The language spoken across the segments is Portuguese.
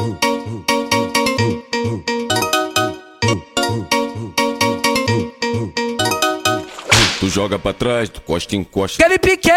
Tu joga pra trás, tu costa, encosta. Aquele pique!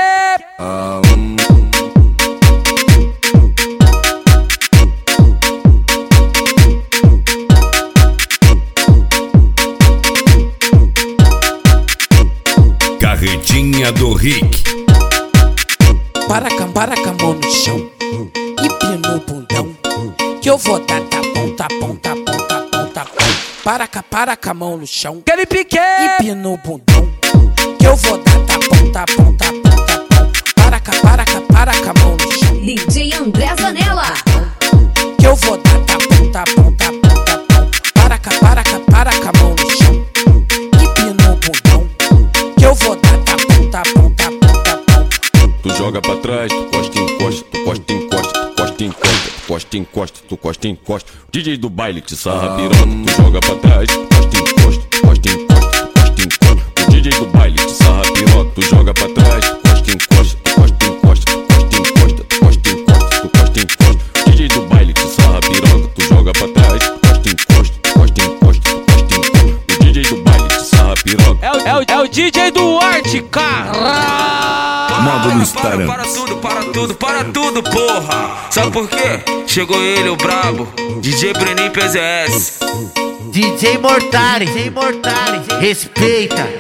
Carretinha do Rick. Para com a mão no chão e pino o bundão, que eu vou dar tapão, tapão, tapão, tapão, tapão. Para com a mão no chão, aquele pique! E pino o bundão, que eu vou dar tapão, tapão, tapão, tapão. Para com a mão no chão, DJ André Zanella. que eu vou dar tapão, tapão, tapão, tapão. Para com a mão no chão e pino o bundão, que eu vou dar tapão, tapão, tapão, tapão. Tu joga pra trás, tu costa, encosta, tu costa, encosta, tu costa, encosta, tu costa, encosta, tu costa, encosta. O DJ do baile te sarra piroca. Tu joga pra trás, tu costa, encosta, tu costa, encosta, tu costa, encosta. O DJ do baile te sarra piroca. Tu joga pra trás, tu costa, encosta, tu costa, encosta, tu costa, encosta, tu costa, encosta, tu costa, encosta. O DJ do baile te sarra piroca. Tu joga pra trás, tu costa, encosta, tu costa, encosta, tu costa, encosta. O DJ do baile te sarra piroca. É o DJ do Arte, cara. Modo no Instagram. Para tudo, porra. Sabe por quê? Chegou ele, o brabo, DJ Breninho PZS. DJ Mortari, respeita.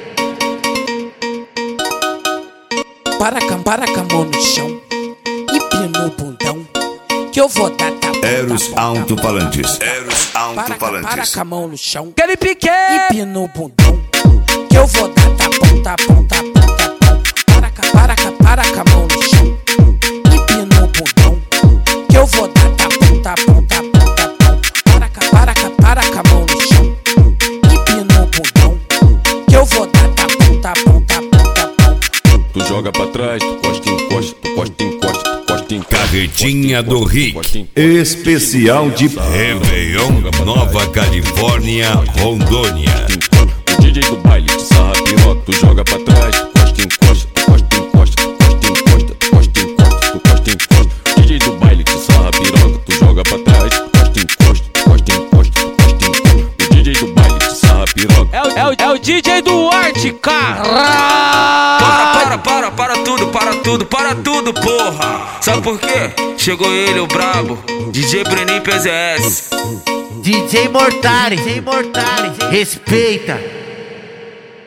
Para com a mão no chão e pino o bundão, que eu vou dar tapão. Eros Alto-Falantes. Para com a mão no chão, aquele pique! E pino o bundão, que eu vou dar tapão, tapão, tapão, tapão. Para com a mão no chão e pino o bundão, que eu vou dar tapão, tapão, tapão, tapão. Para com a mão no chão e pino o bundão, que eu vou dar tapão, tapão, tapão, tapão. Tu joga pra trás, tu costa, encosta, tu costa, encosta, tu costa, encosta. Carretinha do Rick. Especial de Réveillon, Nova Califórnia, Rondônia. O DJ do baile te sarra piroca. Tu joga pra trás, tu costa, encosta, tu costa, encosta, tu costa, encosta, tu costa, encosta, tu costa, encosta. O DJ do baile te sarra piroca. Tu joga pra trás, tu costa, encosta, tu costa, encosta, tu costa, encosta. O DJ do baile te sarra piroca. É o DJ do Arte, cara. Para tudo, porra. Sabe por quê? Chegou ele, o brabo, DJ Breninho PZS. DJ Mortari, respeita.